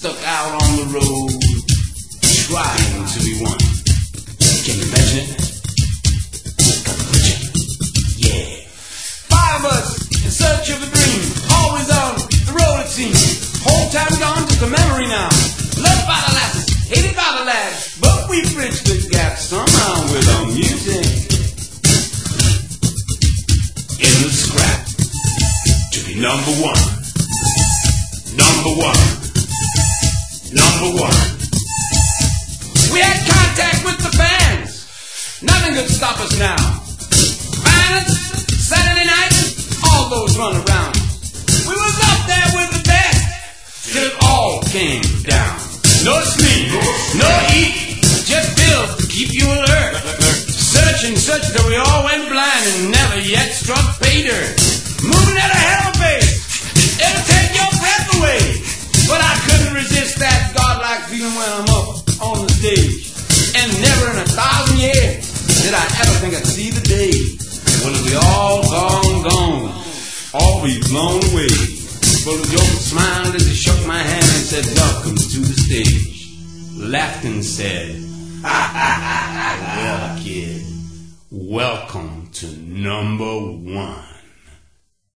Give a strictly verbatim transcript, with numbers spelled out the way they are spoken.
stuck out on the road, trying to be one. Can you imagine it? Yeah. Five of us in search of a dream, always on the road it seems. Whole time gone, just a memory now. Loved by the lasses, hated by the lads, but we bridged the gap somehow with our music. In the scrap to be number one, number one, number one. We had contact with the fans, nothing could stop us now. Violence, Saturday night, all those run around. We was up there with the best till it all came down. No sleep, no eat, just bills to keep you alert. Search and search till we all went blind and never yet struck pay dirt. Moving at a hell of a pace, it'll take your breath away. But I couldn't resist that godlike feeling when I'm up on the stage. And never in a thousand years did I ever think I'd see the day when it'll be all gone, gone, all be blown away. But the joker smiled as he shook my hand and said, welcome to the stage. Laughed and said, ha ha ha ha, well kid, welcome to number one.